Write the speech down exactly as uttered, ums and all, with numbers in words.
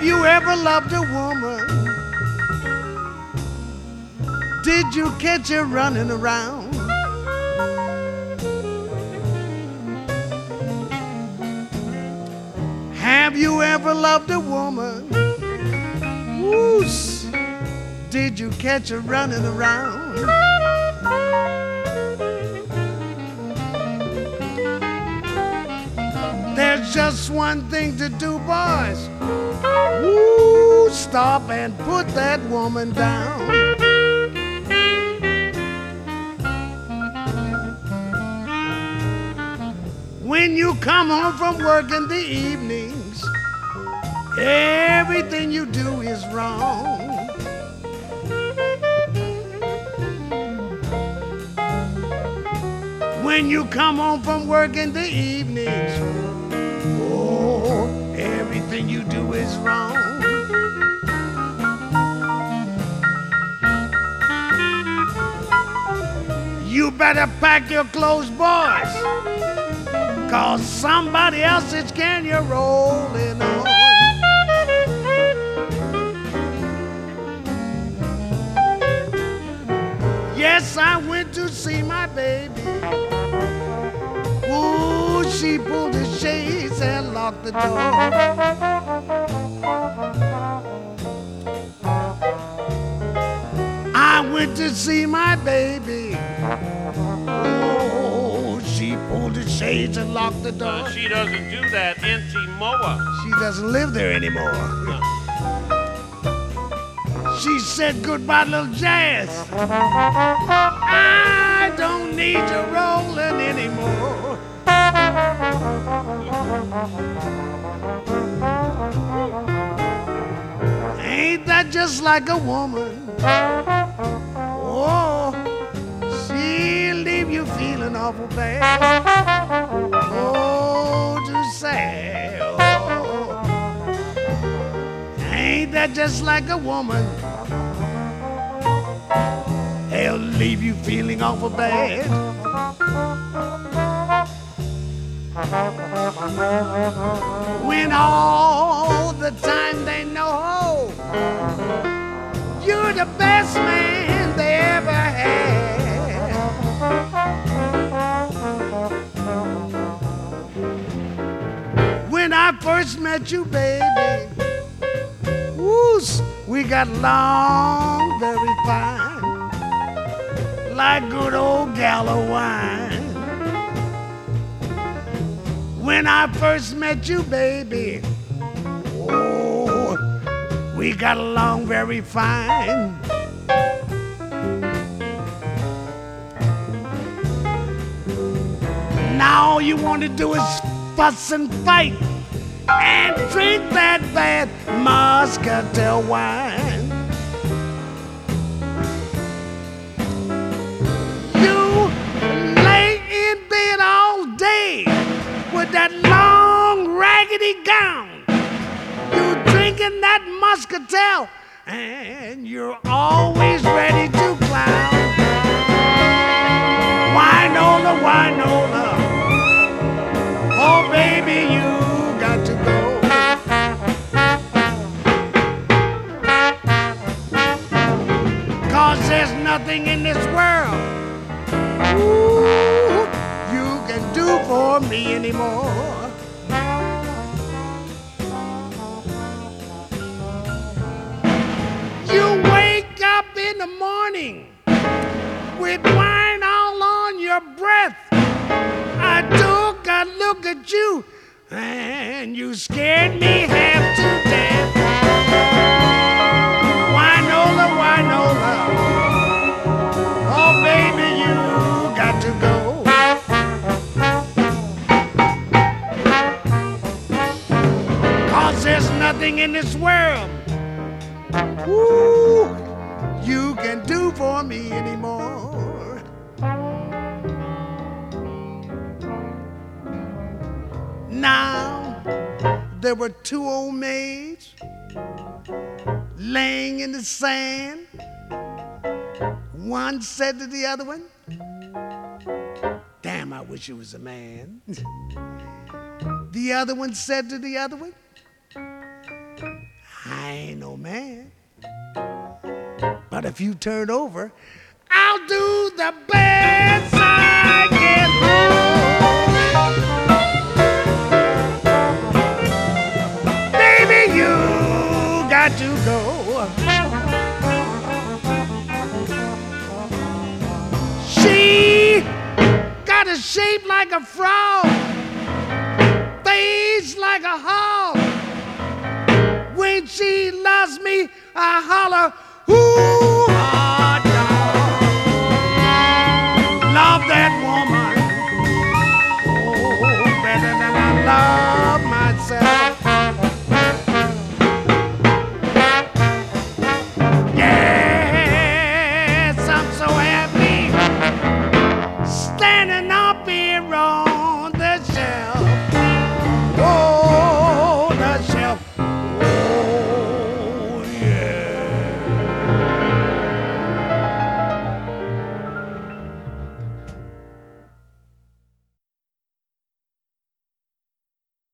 you ever loved a woman? Did you catch her running around? Have you ever loved a woman? Woos, did you catch her running around? There's just one thing to do, boys. Woo, stop and put that woman down. When you come home from work in the evenings, everything you do is wrong. When you come home from work in the evenings, oh, everything you do is wrong. You better pack your clothes, boys, 'cause somebody else is can you're rolling on. Yes, I went to see my baby. Ooh, she pulled the shades and locked the door. I went to see my baby. Oh, she pulled the shades and locked the door. Uh, she doesn't do that in Timoa. She doesn't live there anymore. No. She said goodbye, little Jazz. I don't need you rolling anymore. Ain't that just like a woman? Oh, she'll leave you feeling awful bad. Oh, too sad. Oh. Ain't that just like a woman? They'll leave you feeling awful bad. When all the time they know you're the best man they ever had. When I first met you, baby, woos, we got along very fine, like good old Gallo wine. When I first met you, baby, oh, we got along very fine. Now all you want to do is fuss and fight and drink that bad Muscatel wine. You lay in bed all day with that long raggedy gown. You drinking that Muscatel and you're always ready to clown. Winola, Winola, oh baby, you got to go. 'Cause there's nothing in this world, ooh, you can do for me anymore. You wake up in the morning with wine all on your breath. I took a look at you and you scared me half to death. Winola, Winola, oh baby, you got to go. 'Cause there's nothing in this world, ooh, you can do for me anymore. Now, there were two old maids laying in the sand. One said to the other one, damn, I wish it was a man. The other one said to the other one, I ain't no man. But if you turn over, I'll do the best I can. Baby, you got to go. She got a shape like a frog, face like a hog. When she loves me, I holler, ooh, ah.